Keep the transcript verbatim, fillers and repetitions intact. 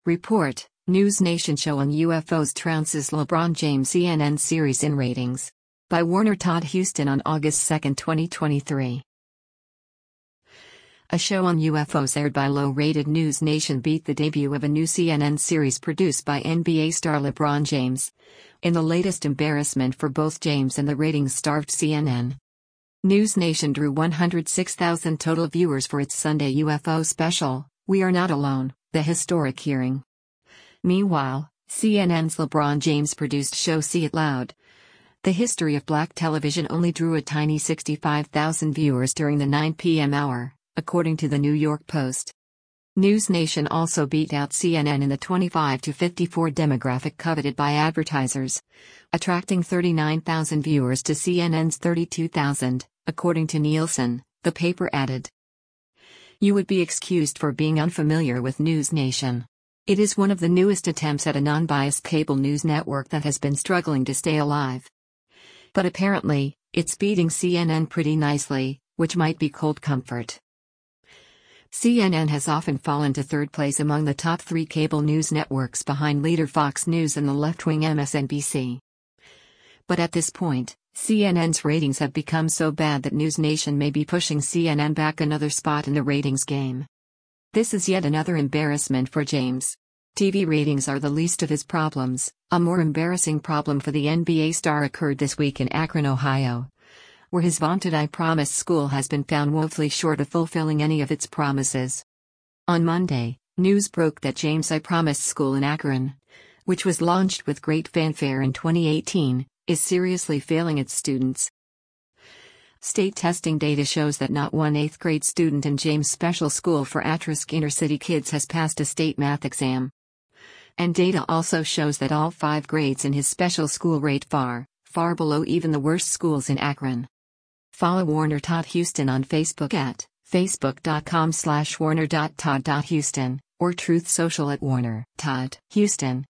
Report, News Nation show on U F Os trounces LeBron James C N N series in ratings. By Warner Todd Houston on August second, twenty twenty-three. A show on U F Os aired by low-rated News Nation beat the debut of a new C N N series produced by N B A star LeBron James, in the latest embarrassment for both James and the ratings-starved C N N. News Nation drew one hundred six thousand total viewers for its Sunday U F O special, We Are Not Alone, the historic hearing. Meanwhile, C N N's LeBron James-produced show See It Loud, the history of black television, only drew a tiny sixty-five thousand viewers during the nine p m hour, according to the New York Post. News Nation also beat out C N N in the twenty-five to fifty-four demographic coveted by advertisers, attracting thirty-nine thousand viewers to C N N's thirty-two thousand, according to Nielsen, the paper added. You would be excused for being unfamiliar with News Nation. It is one of the newest attempts at a non-biased cable news network that has been struggling to stay alive. But apparently, it's beating C N N pretty nicely, which might be cold comfort. C N N has often fallen to third place among the top three cable news networks behind leader Fox News and the left-wing M S N B C. But at this point, C N N's ratings have become so bad that News Nation may be pushing C N N back another spot in the ratings game. This is yet another embarrassment for James. T V ratings are the least of his problems. A more embarrassing problem for the N B A star occurred this week in Akron, Ohio, where his vaunted I Promise school has been found woefully short of fulfilling any of its promises. On Monday, news broke that James I Promise School in Akron, which was launched with great fanfare in twenty eighteen, is seriously failing its students. State testing data shows that not one eighth grade student in James' special school for at-risk inner-city kids has passed a state math exam. And data also shows that all five grades in his special school rate far, far below even the worst schools in Akron. Follow Warner Todd Houston on Facebook at facebook.com slash warner.todd.houston or Truth Social at Warner Todd Houston.